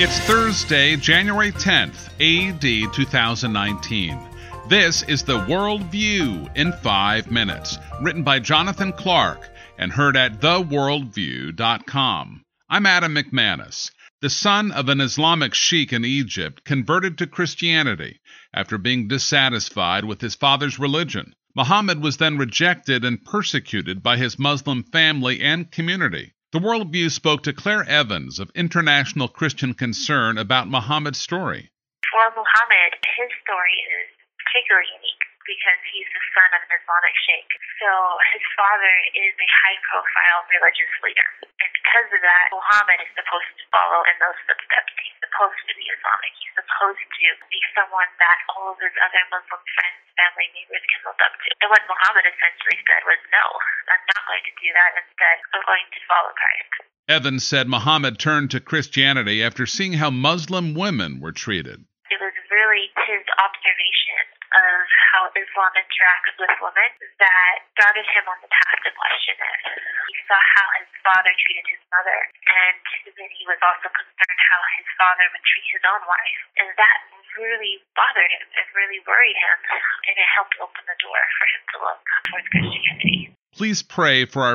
It's Thursday, January 10th, A.D. 2019. This is the World View in 5 minutes, written by Jonathan Clark and heard at theworldview.com. I'm Adam McManus. The son of an Islamic sheikh in Egypt converted to Christianity after being dissatisfied with his father's religion. Muhammad was then rejected and persecuted by his Muslim family and community. The Worldview spoke to Claire Evans of International Christian Concern about Muhammad's story. For Muhammad, his story is particularly unique because he's the son of an Islamic sheikh. So his father is a high-profile religious leader. And because of that, Muhammad is supposed to follow in those footsteps. He's supposed to be Islamic. He's supposed to be someone that all of his other Muslim friends, family, neighbors can look up to. And what Muhammad essentially said was, no, I'm not going to do that. Instead, I'm going to follow Christ. Evans said Muhammad turned to Christianity after seeing how Muslim women were treated. It was really his observation of how Islam interacts with women that started him on the path to question it. He saw how his father treated his mother, and then he was also concerned how his father would treat his own wife. And that really bothered him and really worried him, and it helped open the door for him to look towards Christianity. Please pray for our